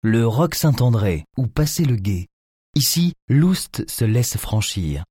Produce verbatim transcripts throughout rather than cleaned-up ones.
le Roc Saint-André ou passer le gué. Ici, Loust se laisse franchir.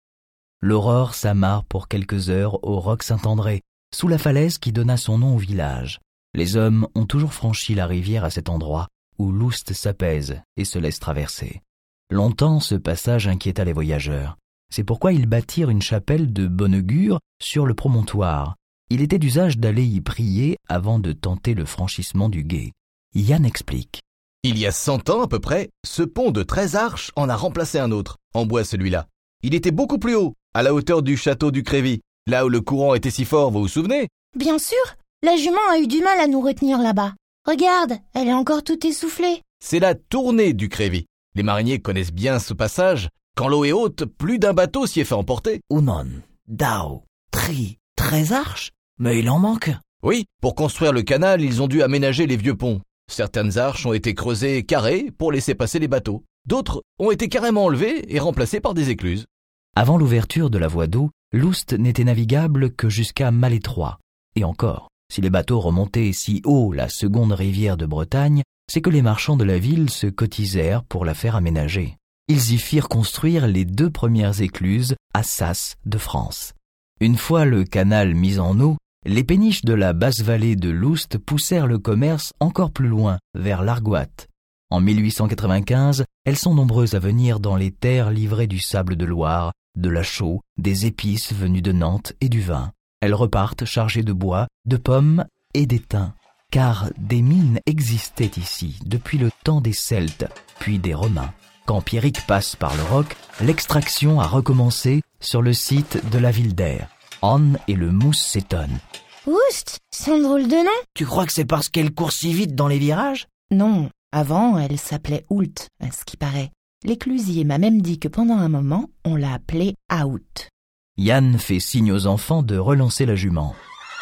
L'Aurore s'amarre pour quelques heures au Roc Saint-André, sous la falaise qui donna son nom au village. Les hommes ont toujours franchi la rivière à cet endroit où Loust s'apaise et se laisse traverser. Longtemps, ce passage inquiéta les voyageurs. C'est pourquoi ils bâtirent une chapelle de bon augure sur le promontoire. Il était d'usage d'aller y prier avant de tenter le franchissement du gué. Yann explique. Il y a cent ans à peu près, ce pont de treize arches en a remplacé un autre, en bois celui-là. Il était beaucoup plus haut, à la hauteur du château du Crévy, là où le courant était si fort, vous vous souvenez? Bien sûr, la jument a eu du mal à nous retenir là-bas. Regarde, elle est encore toute essoufflée. C'est la tournée du Crévy. Les mariniers connaissent bien ce passage. Quand l'eau est haute, plus d'un bateau s'y est fait emporter. Unon, dao, tri, treize arches? Mais il en manque. Oui, pour construire le canal, ils ont dû aménager les vieux ponts. Certaines arches ont été creusées carrées pour laisser passer les bateaux. D'autres ont été carrément enlevées et remplacées par des écluses. Avant l'ouverture de la voie d'eau, Loust n'était navigable que jusqu'à Malétroit. Et encore, si les bateaux remontaient si haut la seconde rivière de Bretagne, c'est que les marchands de la ville se cotisèrent pour la faire aménager. Ils y firent construire les deux premières écluses à Sas de France. Une fois le canal mis en eau, les péniches de la basse vallée de Loust poussèrent le commerce encore plus loin, vers l'Argoat. En mille huit cent quatre-vingt-quinze, elles sont nombreuses à venir dans les terres livrées du sable de Loire, de la chaux, des épices venues de Nantes et du vin. Elles repartent chargées de bois, de pommes et d'étain. Car des mines existaient ici depuis le temps des Celtes, puis des Romains. Quand Pierrick passe par le Roc, l'extraction a recommencé sur le site de la ville d'Air. Anne et le Mousse s'étonnent. Oust, c'est un drôle de nom. Tu crois que c'est parce qu'elle court si vite dans les virages? Non, avant elle s'appelait Oult, à ce qui paraît. L'éclusier m'a même dit que pendant un moment, on l'a appelée Aout. Yann fait signe aux enfants de relancer la jument.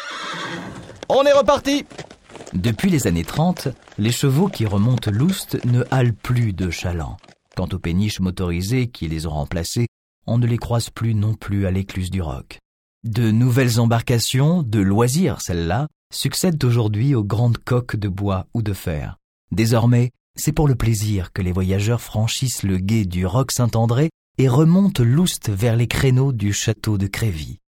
On est reparti! Depuis les années trente, les chevaux qui remontent Loust ne halent plus de chaland. Quant aux péniches motorisées qui les ont remplacés, on ne les croise plus non plus à l'écluse du Roc. De nouvelles embarcations, de loisirs celles-là, succèdent aujourd'hui aux grandes coques de bois ou de fer. Désormais, c'est pour le plaisir que les voyageurs franchissent le gué du Roc Saint-André et remontent Loust vers les créneaux du château de Crévy.